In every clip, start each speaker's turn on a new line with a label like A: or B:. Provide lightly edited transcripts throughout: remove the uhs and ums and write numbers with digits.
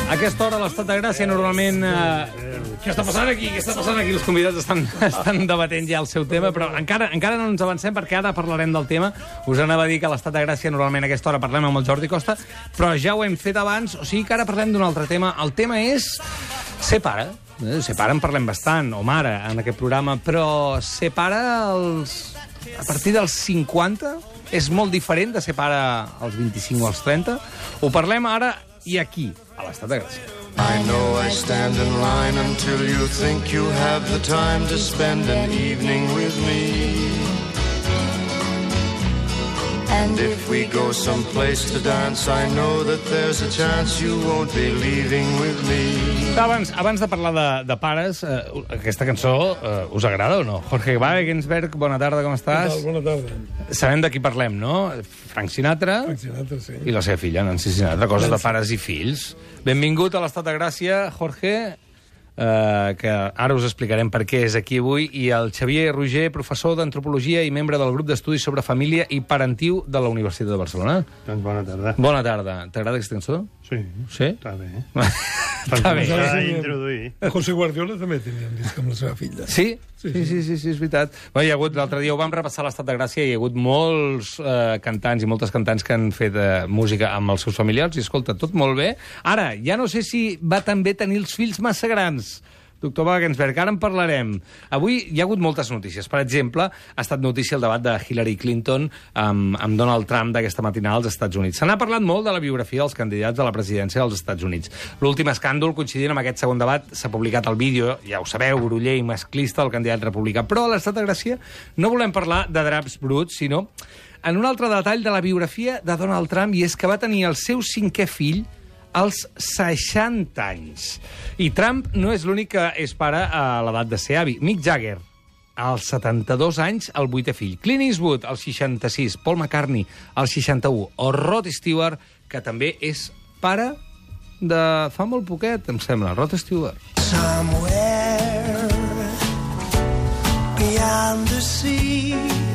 A: A aquesta hora, a l'Estat de Gràcia, normalment... Què està passant aquí? Què està passant aquí? Els convidats estan debatent ja el seu tema, però encara no ens avancem perquè ara parlarem del tema. Us anava a dir que a l'Estat de Gràcia normalment a aquesta hora parlem amb el Jordi Costa, però ja ho hem fet abans, o sigui que ara parlem d'un altre tema. El tema és ser pare. Ser pare en parlem bastant, o mare, en aquest programa, però ser pare a partir dels 50 és molt diferent de ser pare als 25 o als 30. Ho parlem ara i aquí, a l'Estat de Gràcia.
B: I know I stand in line until you think you have the time to spend an evening with me. And if we go someplace to dance, I know that there's a chance you won't be leaving with me.
A: Abans de parlar de pares, aquesta cançó us agrada o no? Jorge Wagensberg, bona tarda, com estàs?
C: Bona tarda.
A: Sabem de qui parlem, no? Frank Sinatra.
C: Frank Sinatra, sí.
A: I la seva filla, Nancy Sinatra, coses de pares i fills. Benvingut a l'Estat de Gràcia, Jorge, que ara us explicarem per què és aquí avui, i el Xavier Roger, professor d'Antropologia i membre del grup d'estudis sobre família i parentiu de la Universitat de Barcelona.
D: Doncs bona tarda.
A: Bona tarda. T'agrada aquesta cançó?
D: Sí.
A: Sí?
D: Està bé.
A: Està bé.
D: S'ha d'introduir.
C: José Guardiola també tenia un disc amb la seva filla.
A: Sí? Sí, és veritat. Bé, hi ha hagut, l'altre dia ho vam repassar a l'Estat de Gràcia, i hi ha hagut molts cantants i moltes cantants que han fet música amb els seus familiars, i escolta, tot molt bé. Ara, ja no sé si va també tenir els fills massa grans. Doctor Wagensberg, ara en parlarem. Avui hi ha hagut moltes notícies. Per exemple, ha estat notícia el debat de Hillary Clinton amb Donald Trump d'aquesta matinada als Estats Units. Se n'ha parlat molt de la biografia dels candidats a la presidència dels Estats Units. L'últim escàndol, coincidint amb aquest segon debat, s'ha publicat el vídeo, ja ho sabeu, groller i masclista del candidat republicà. Però a l'Estat de Gràcia no volem parlar de draps bruts, sinó en un altre detall de la biografia de Donald Trump, i és que va tenir el seu 5è fill als 60 anys. I Trump no és l'únic que és pare a l'edat de ser avi. Mick Jagger, als 72 anys, el 8è fill. Clint Eastwood, als 66. Paul McCartney, als 61. O Rod Stewart, que també és pare de fa molt poquet, em sembla. Rod Stewart.
E: Somewhere beyond the sea,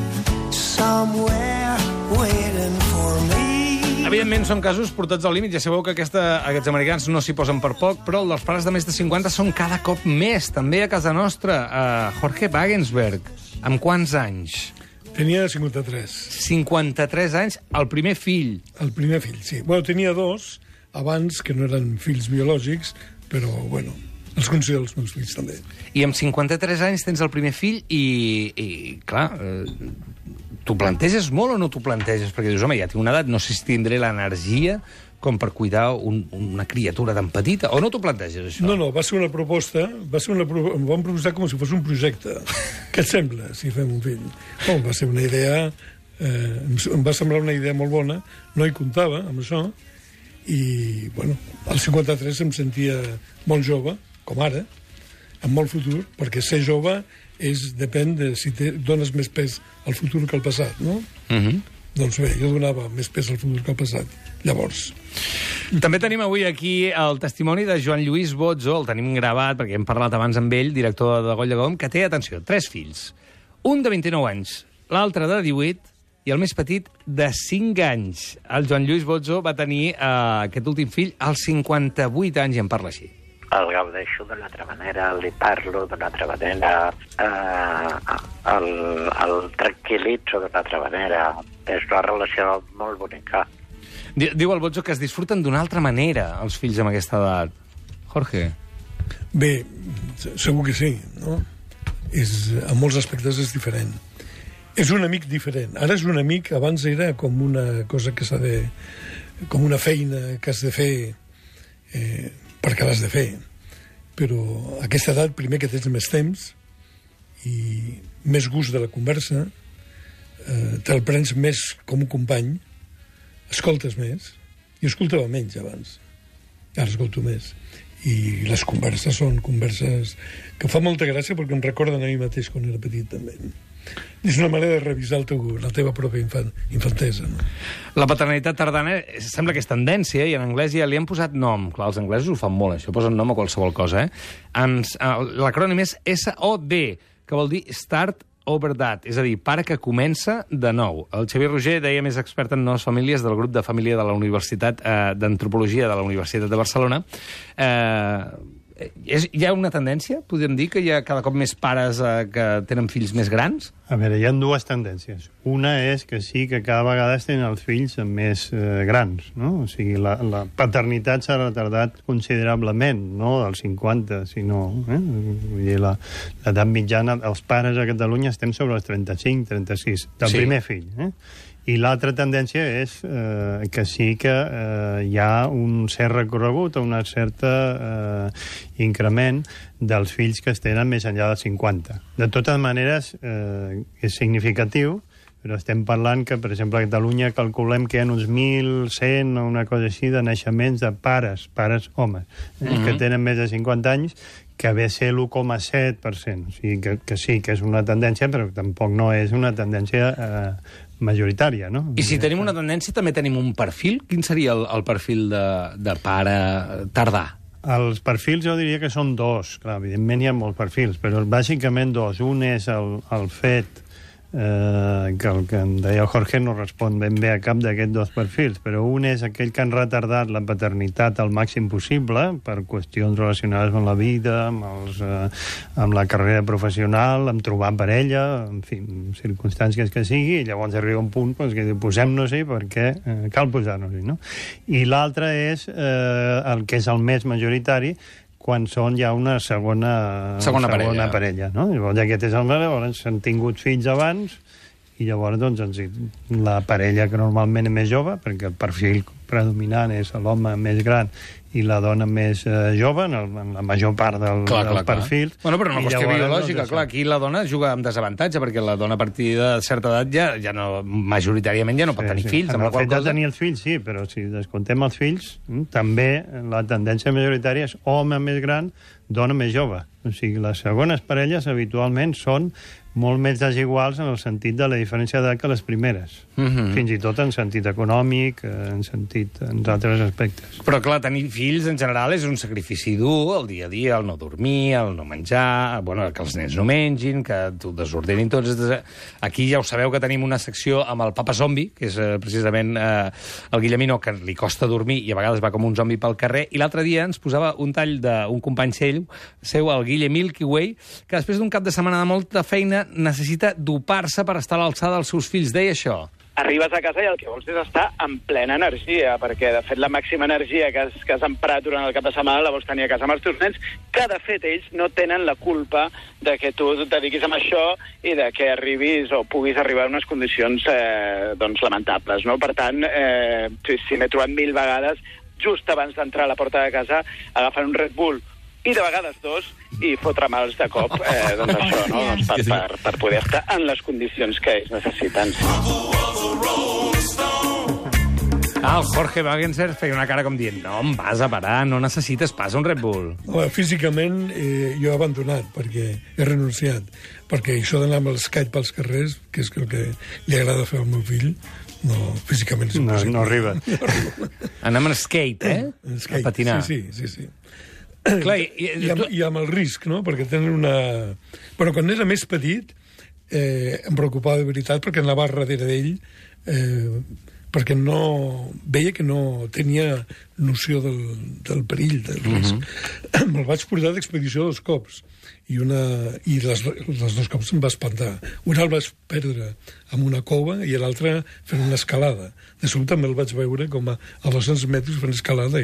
E: somewhere waiting for me.
A: Evidentment, són casos portats al límit. Ja sabeu que aquests americans no s'hi posen per poc, però els pares de més de 50 són cada cop més, també a casa nostra. Jorge Wagensberg, amb quants anys?
C: Tenia 53.
A: 53 anys, el primer fill.
C: El primer fill, sí. Bueno, tenia dos, abans, que no eren fills biològics, però, bueno, els considero els meus fills, també.
A: I amb 53 anys tens el primer fill i clar... T'ho planteges molt o no t'ho planteges? Perquè dius, home, ja tinc una edat, no sé si tindré l'energia com per cuidar una criatura tan petita, o no t'ho planteges, això?
C: No, va ser una proposta, em van proposar com si fos un projecte. Què et sembla, si fem un fill? Oh, va ser una idea, em va semblar una idea molt bona, no hi comptava amb això, i, bueno, als 53 em sentia molt jove, com ara, amb molt futur, perquè ser jove depèn de si dones més pes al futur que al passat, no? Doncs bé, jo donava més pes al futur que al passat, llavors.
A: També tenim avui aquí el testimoni de Joan Lluís Bozzo, el tenim gravat, perquè hem parlat abans amb ell, director de Goll de Gom, que té, atenció, 3 fills. Un de 29 anys, l'altre de 18, i el més petit de 5 anys. El Joan Lluís Bozzo va tenir aquest últim fill als 58 anys, i en parla així.
F: El gaudeixo d'una altra manera, li parlo d'una altra manera, el tranquil·litzo d'una altra manera. És una relació molt bonica.
A: Diu el Bozzo que es disfruten d'una altra manera, els fills amb aquesta edat. Jorge?
C: Bé, segur que sí, no? En molts aspectes és diferent. És un amic diferent. Ara és un amic, abans era com una cosa que s'ha de... com una feina que has de fer... perquè l'has de fer. Però a aquesta edat, primer que tens més temps i més gust de la conversa, te'l prens més com un company, escoltes més, i escoltava menys abans. Ara escolto més. I les converses són converses que fa molta gràcia perquè em recorden a mi mateix quan era petit, també. És una manera de revisar la teva pròpia infantesa, no?
A: La paternitat tardana sembla que és tendència, i en anglès ja li han posat nom. Clar, els anglesos ho fan molt, això, posen nom a qualsevol cosa, L'acrònim és SOD, que vol dir Start over that, és a dir, pare que comença de nou. El Xavier Roger, deia, més expert en noves famílies del grup de família de la Universitat d'Antropologia de la Universitat de Barcelona. Hi ha una tendència, podríem dir, que hi ha cada cop més pares que tenen fills més grans?
D: A veure, hi ha dues tendències. Una és que sí que cada vegada es tenen els fills més grans, no? O sigui, la paternitat s'ha retardat considerablement, no dels 50, sinó... Vull dir, l'edat mitjana, els pares a Catalunya estem sobre els 35, 36, del primer fill, I l'altra tendència és que sí que hi ha un cert recorregut, un cert increment dels fills que es tenen més enllà dels 50. De totes maneres, és significatiu, però estem parlant que, per exemple, a Catalunya calculem que hi ha uns 1.100 o una cosa així de naixements de pares homes, que tenen més de 50 anys, que ve a ser l'1,7%. O sigui, que sí, que és una tendència, però tampoc no és una tendència majoritària, no?
A: I si tenim una tendència, també tenim un perfil? Quin seria el perfil de pare tardà?
D: Els perfils jo diria que són dos. Clar, evidentment hi ha molts perfils, però bàsicament dos. Un és el fet que el que em deia Jorge no respon ben bé a cap d'aquests dos perfils, però un és aquell que han retardat la paternitat al màxim possible per qüestions relacionades amb la vida, amb la carrera professional, amb trobar parella, en fi, circumstàncies que sigui, i llavors arriba un punt que diu, posem-nos-hi perquè cal posar-nos-hi, no? I l'altre és el que és el més majoritari, quan són ja una segona parella, no? Llavors aquest és el meu, llavors s'han tingut fills abans, i llavors doncs, la parella que normalment és més jove, perquè el perfil predominant és l'home més gran i la dona més jove, en la major part del perfil.
A: Bueno, però una qüestió biològica, clar, aquí la dona juga amb desavantatge, perquè la dona a partir de certa edat ja no, majoritàriament ja no pot tenir fills.
D: En el fet de tenir els fills, sí, però si descomptem els fills, també la tendència majoritària és home més gran, dona més jove. O sigui, les segones parelles habitualment són molt més desiguals en el sentit de la diferència d'edat que les primeres. Fins i tot en sentit econòmic, en altres aspectes.
A: Però, clar, tenir fills en general és un sacrifici dur, el dia a dia, el no dormir, el no menjar, que els nens no mengin, que t'ho desordenin tots. Aquí ja ho sabeu que tenim una secció amb el papa zombi, que és precisament el Guillemino, que li costa dormir i a vegades va com un zombi pel carrer, i l'altre dia ens posava un tall d'un company seu, el Guille Milky Way, que després d'un cap de setmana de molta feina necessita dopar-se per estar a l'alçada dels seus fills. Deia això.
G: Arribes a casa i el que vols és estar en plena energia, perquè, de fet, la màxima energia que has emprat durant el cap de setmana la vols tenir a casa amb els teus nens, que, de fet, ells no tenen la culpa de que tu et dediquis a això i de que arribis o puguis arribar a unes condicions lamentables, no? Per tant, si m'he trobat 1000 vegades, just abans d'entrar a la porta de casa, agafant un Red Bull, i de vegades dos, i fotre mals de cop, doncs això, no? Per poder estar en les condicions que ells necessiten.
A: El Jorge Wagenser feia una cara com dient, no em vas a parar, no necessites pas un Red Bull.
C: Físicament jo he abandonat, perquè he renunciat, perquè això d'anar amb el Skype pels carrers, que és el que li agrada fer al meu fill, no, físicament és impossible.
D: No arriba.
A: Anar amb el skate,
C: skate,
A: a patinar.
C: Sí.
A: Clar,
C: I amb el risc, no? Perquè tenen una... Però quan era més petit, em preocupava de veritat, perquè anava darrere d'ell, perquè veia que no tenia noció del perill, del risc. Me'l vaig portar d'expedició 2 cops, i les 2 cops em va espantar. Una el vaig perdre en una cova i l'altra fent una escalada. De sobte me'l vaig veure com a 200 metres fent escalada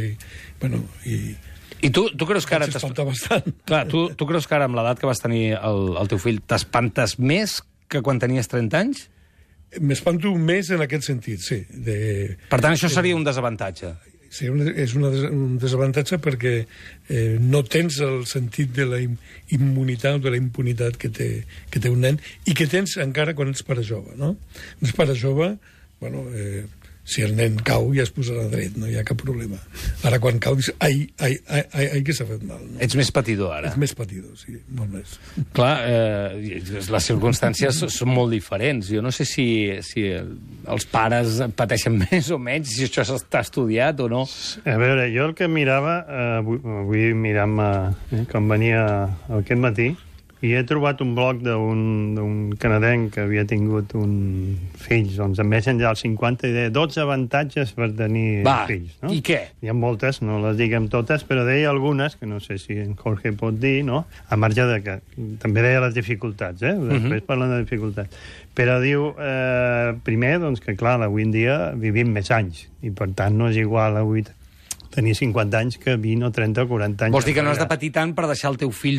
A: I tu creus que ara...
C: Vaig espantar bastant.
A: Clar, tu creus que ara, amb l'edat que vas tenir el teu fill, t'espantes més que quan tenies 30 anys?
C: M'espanto més en aquest sentit, sí.
A: Per tant, això seria un desavantatge.
C: Sí, és un desavantatge perquè no tens el sentit de la immunitat o de la impunitat que té un nen i que tens encara quan ets pare jove, no? Quan ets pare jove, si el nen cau ja es posarà dret, no hi ha cap problema. Ara quan cau dius, ai, que s'ha fet mal. No?
A: Ets més patidor, ara.
C: Ets més patidor, sí, molt més.
A: Clar, les circumstàncies són molt diferents. Jo no sé si els pares pateixen més o menys, si això està estudiat o no.
D: A veure, jo el que mirava, avui mirant-me, quan venia aquest matí, I he trobat un blog d'un canadenc que havia tingut un fills, doncs en més enllà dels 50, i deia 12 avantatges per tenir fills. No?
A: I què?
D: Hi ha moltes, no les diguem totes, però deia algunes, que no sé si en Jorge pot dir, no? A marge de que... També deia les dificultats, després parlen de dificultats. Però diu, primer, doncs, que clar, avui en dia vivim més anys, i per tant no és igual avui tenir 50 anys que 20 o 30 o 40 anys.
A: Vols dir que no has de patir tant per deixar el teu fill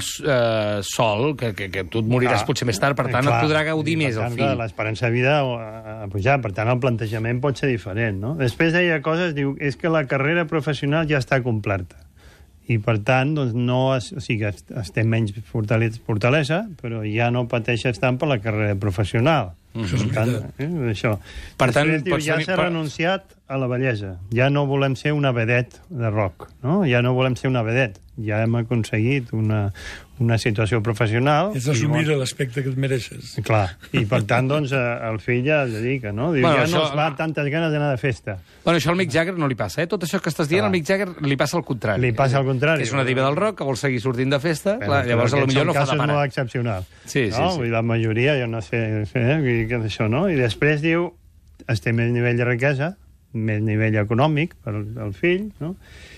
A: sol, que tu et moriràs potser més tard, per tant et podrà gaudir més el fill.
D: L'esperança de vida ha pujat, per tant el plantejament pot ser diferent, no? Després deia coses, diu, és que la carrera professional ja està completa. I per tant, doncs, o sigui, estem menys fortalesa, però ja no pateixes tant per la carrera professional.
C: Això és veritat.
D: Això.
A: Per tant,
D: diu, ja s'ha renunciat a la bellesa. Ja no volem ser una vedet de rock, no? Ja no volem ser una vedet. Ja hem aconseguit una situació professional.
C: És assumir l'aspecte que et mereixes.
D: Clar, i per tant, doncs, el fill ja es dedica, no? Diu, ja no es va tantes ganes d'anar de festa.
A: Bueno, això al Mick Jagger no li passa, Tot això que estàs dient, al Mick Jagger li passa al contrari.
D: Li passa al contrari.
A: Que és una diva del rock, que vol seguir sortint de festa, clar, llavors potser no fa de pare.
D: Són casos molt excepcionals.
A: Sí.
D: La majoria, jo no sé què és això, no? I després diu, estem a nivell de riquesa, més nivell econòmic per al fill, no?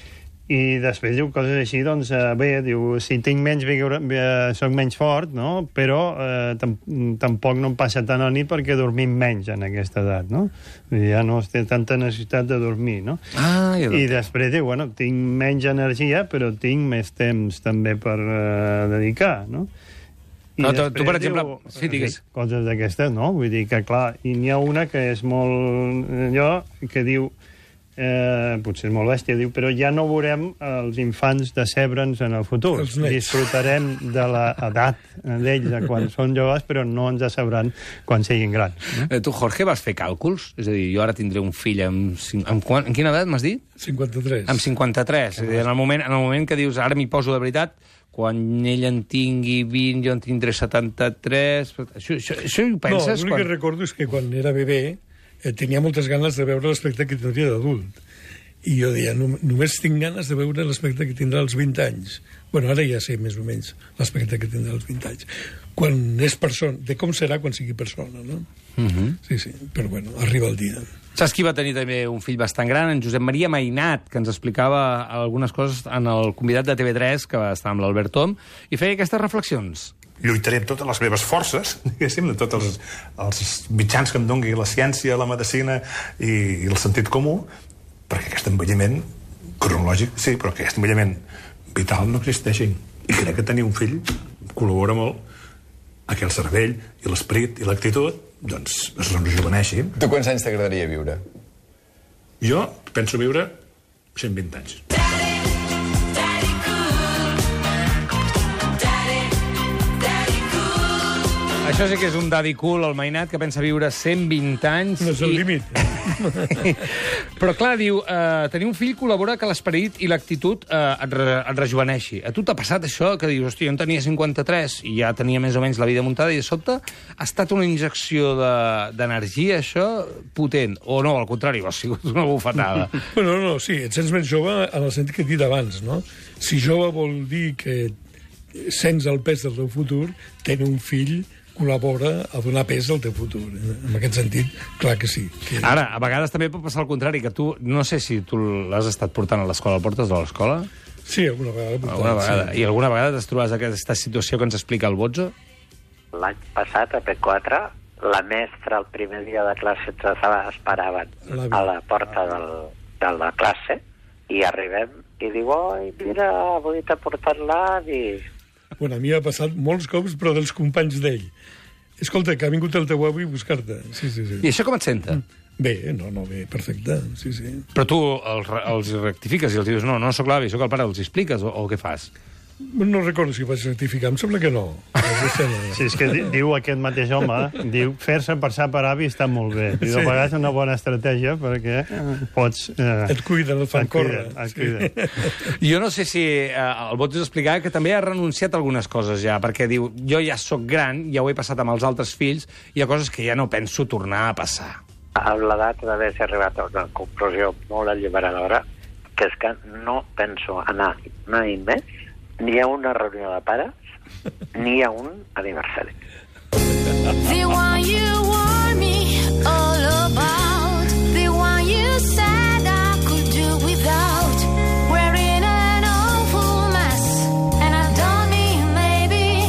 D: I després diu coses així, doncs, diu, si tinc menys vigor, soc menys fort, no? Però tampoc no em passa tant a la nit perquè dormim menys en aquesta edat, no? Ja no té tanta necessitat de dormir, no? I després diu, bueno, tinc menys energia, però tinc més temps també per dedicar, no?
A: No, tu, per exemple... Sí, digues.
D: Coses d'aquestes, no? Vull dir que, clar, i n'hi ha una que és molt... que diu... potser és molt bèstia, diu, però ja no veurem els infants decebre'ns en el futur. Disfrutarem de l'edat d'ells quan són joves, però no ens decebran quan siguin grans.
A: Tu, Jorge, vas fer càlculs? És a dir, jo ara tindré un fill amb quina edat m'has dit?
C: 53.
A: Amb 53. En el moment que dius, ara m'hi poso de veritat, quan ell en tingui 20, jo en tindré 73... Això ho penses?
C: No, l'únic que recordo és que quan era bebè tenia moltes ganes de veure l'aspecte que tindria d'adult. I jo deia, només tinc ganes de veure l'aspecte que tindrà als 20 anys. Bueno, ara ja sé més o menys l'aspecte que tindrà als 20 anys. Quan és persona, de com serà quan sigui persona, no? Sí, però bueno, arriba el dia.
A: Saps qui va tenir també un fill bastant gran? En Josep Maria Mainat, que ens explicava algunes coses en el convidat de TV3, que va estar amb l'Albert Tom, i feia aquestes reflexions.
H: Lluitaré amb totes les meves forces, diguéssim, de tots els mitjans que em doni la ciència, la medicina i el sentit comú, perquè aquest envelliment cronològic, sí, però aquest envelliment vital no existeixi. I crec que tenir un fill col·labora molt a que el cervell i l'esperit i l'actitud doncs es rejuveneixi.
I: Tu quants anys t'agradaria viure?
H: Jo penso viure 120 anys.
A: Això sí que és un daddy cool, el Mainat, que pensa viure 120 anys.
C: No és el límit.
A: Però, clar, diu, tenir un fill col·labora que l'esperit i l'actitud et rejuveneixi. A tu t'ha passat això, que dius, hòstia, jo en tenia 53 i ja tenia més o menys la vida muntada, i de sobte ha estat una injecció d'energia, això, potent? O no, al contrari, ha sigut una bufetada?
C: Bueno, no, sí, et sents més jove en el sentit que he dit abans, no? Si jove vol dir que sents el pes del teu futur, tenir un fill col·labora a donar pes al teu futur. En aquest sentit, clar que sí.
A: Ara, a vegades també pot passar el contrari, que tu, no sé si tu l'has estat portant a l'escola, el portes de l'escola?
C: Sí, alguna vegada.
A: Alguna vegada. Sí. I alguna vegada t'has trobat aquesta situació que ens explica el Bozzo?
F: L'any passat, a P4, la mestra el primer dia de classe ens esperaven a la porta de la classe i arribem i diu, oi, mira, avui t'ha portat l'avi.
C: Bueno, a mi m'ha passat molts cops, però dels companys d'ell. Escolta, que ha vingut el teu avi a buscar-te. Sí.
A: I això com et senta?
C: Bé, bé, perfecte, sí.
A: Però tu els rectifiques i els dius, no sóc l'avi, sóc el pare, els expliques o què fas?
C: No recordo si vaig rectificar, em sembla que no.
D: Sí, és que diu aquest mateix home, diu, fer-se passar per avi està molt bé. I de vegades és una bona estratègia perquè pots...
C: Et cuiden, et fan córrer.
A: Jo no sé si el Bozzo explicava que també ha renunciat a algunes coses ja, perquè diu, jo ja sóc gran, ja ho he passat amb els altres fills, hi ha coses que ja no penso tornar a passar.
F: Amb l'edat d'haver arribat a una conclusió molt alliberadora, que és que no penso anar mai més ni a una reunió de pares n'hi ha un aniversari.
I: The one you warned me all about, the one you said I could do without, wearing an awful mess, and I don't mean maybe,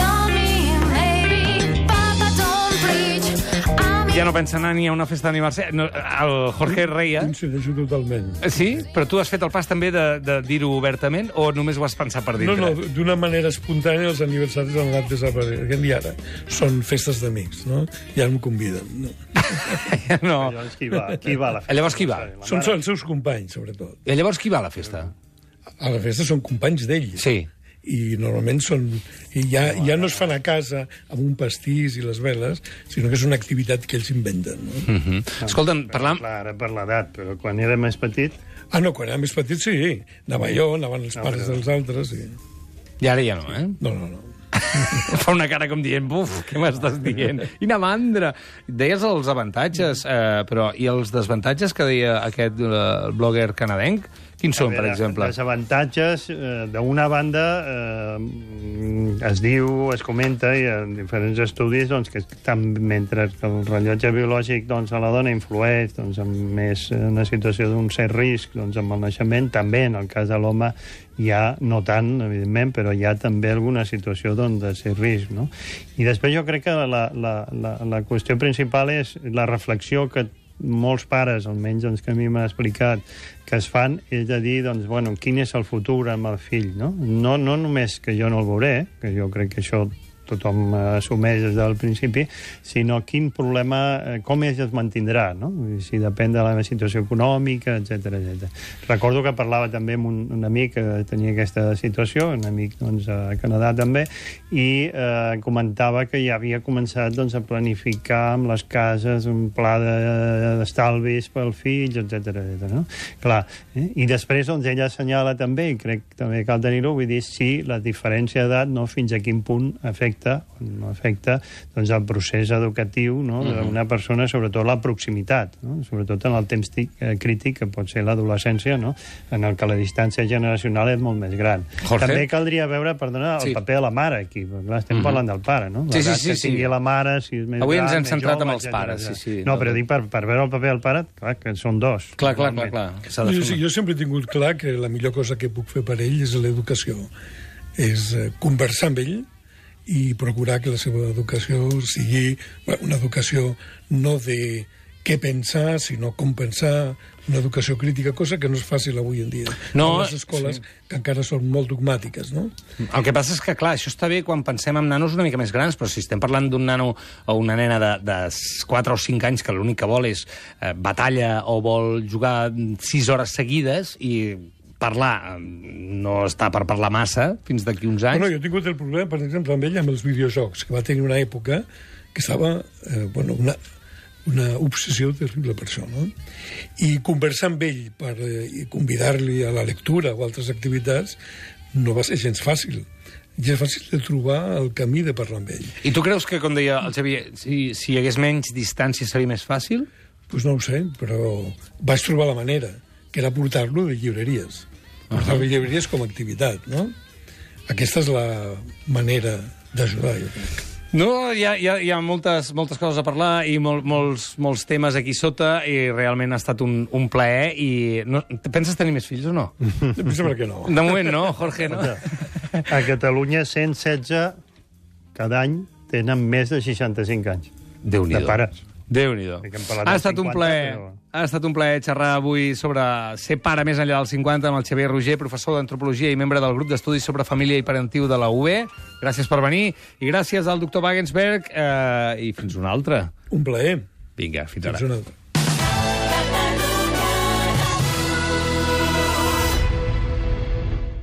I: Papa don't preach,
A: Ja no pensa anar ni a una festa d'aniversari. No, el Jorge reia.
C: Coincideixo totalment.
A: Sí? Però tu has fet el pas també de dir-ho obertament o només ho has pensat per dintre?
C: No, d'una manera espontània els aniversaris han anat desapareixent i ara són festes d'amics, no? Ja em conviden. No.
A: No.
D: Llavors, qui va a la festa?
A: Llavors qui va?
C: Són els seus companys, sobretot.
A: I llavors qui va a la festa?
C: A la festa són companys d'ells.
A: Sí.
C: I normalment són... I ja no es fan a casa amb un pastís i les veles, sinó que és una activitat que ells inventen. No?
A: Escolta'm, parlam...
D: Clar, ara per l'edat, però quan era més petit...
C: Ah, no, quan era més petit sí. Anava jo, anaven els pares dels altres. I...
A: I ara ja no, eh?
C: No.
A: Fa una cara com dient, buf, què m'estàs dient? Quina mandra! Deies els avantatges, però i els desavantatges que deia aquest blogger canadenc? Quins són, per exemple?
D: Els avantatges, d'una banda, es diu, es comenta, i en diferents estudis, doncs, que mentre que el rellotge biològic doncs, a la dona influeix doncs, en més una situació d'un cert risc doncs, amb el naixement, també en el cas de l'home hi ha, no tant, evidentment, però hi ha també alguna situació doncs, de cert risc. No? I després jo crec que la qüestió principal és la reflexió que molts pares, almenys doncs, que a mi m'ha explicat, que es fan, és de dir, doncs, bueno, quin és el futur amb el fill, no? No només que jo no el veuré, que jo crec que això tothom assumeix des del principi, sinó quin problema, com ell es mantindrà, no? Si depèn de la situació econòmica, etc. Recordo que parlava també amb un amic que tenia aquesta situació, un amic doncs, a Canadà també, i comentava que ja havia començat doncs, a planificar amb les cases un pla d'estalvis pel fill, etc. No? Clar, i després doncs, ella assenyala també, i crec també cal tenir-ho, vull dir, si la diferència d'edat, no, fins a quin punt afecta doncs, el procés educatiu no, d'una persona, sobretot la proximitat, no? Sobretot en el temps crític que pot ser l'adolescència, no? En el que la distància generacional és molt més gran.
A: Jorge?
D: També caldria veure, perdona, el paper de la mare aquí, perquè clar, estem parlant del pare, no?
A: Sí.
D: Que tingui la mare, si és més
A: Avui
D: gran,
A: ens hem centrat
D: jove,
A: en els pares, sí.
D: No, però dic per veure el paper del pare, clar, que són dos.
A: Clar.
C: Jo sempre he tingut clar que la millor cosa que puc fer per ell és l'educació. És conversar amb ell i procurar que la seva educació sigui una educació no de què pensar, sinó com pensar, una educació crítica, cosa que no és fàcil avui en dia.
A: No,
C: en les escoles, que encara són molt dogmàtiques, no?
A: El que passa és que, clar, això està bé quan pensem en nanos una mica més grans, però si estem parlant d'un nano o una nena de 4 o 5 anys que l'únic que vol és batalla o vol jugar 6 hores seguides i parlar, no està per parlar massa fins d'aquí uns anys.
C: Bueno, jo he tingut el problema, per exemple, amb ell, amb els videojocs, que va tenir una època que estava, una obsessió terrible per això, no? I conversar amb ell per convidar-li a la lectura o altres activitats no va ser gens fàcil. Ja és fàcil de trobar el camí de parlar amb ell.
A: I tu creus que, com deia el Xavier, si hi hagués menys distància seria més fàcil?
C: Doncs no ho sé, però vaig trobar la manera, que era portar-lo de llibreries. Portar-lo de llibreries com a activitat, no? Aquesta és la manera d'ajudar, jo crec.
A: No, hi ha moltes coses a parlar i molts temes aquí sota i realment ha estat un plaer i... Penses tenir més fills o no?
C: Em sembla que no.
A: De moment no, Jorge, no?
D: A Catalunya 116 cada any tenen més de 65 anys.
A: Déu-n'hi-do.
D: De pares.
A: Déu-n'hi-do. Ha estat un plaer. Ha estat un plaer xerrar avui sobre ser pare més enllà dels 50 amb el Xavier Roger, professor d'Antropologia i membre del grup d'estudis sobre família i parentiu de la UB. Gràcies per venir i gràcies al doctor Wagensberg i fins una altra.
C: Un plaer.
A: Vinga, fins ara.
C: Fins una altra.